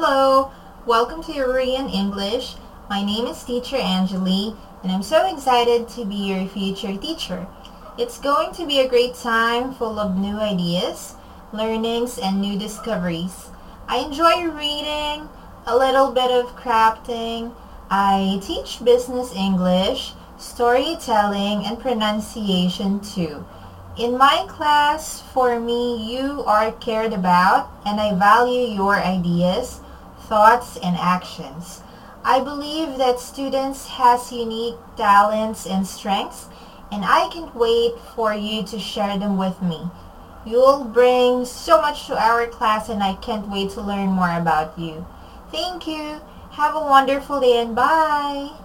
Hello, welcome to Korean English. My name is Teacher Angeli, and I'm so excited to be your future teacher. It's going to be a great time full of new ideas, learnings, and new discoveries. I enjoy reading, a little bit of crafting. I teach business English, storytelling, and pronunciation too. In my class, for me, you are cared about and I value your ideas, thoughts, and actions. I believe that students has unique talents and strengths and I can't wait for you to share them with me. You'll bring so much to our class and I can't wait to learn more about you. Thank you. Have a wonderful day and bye.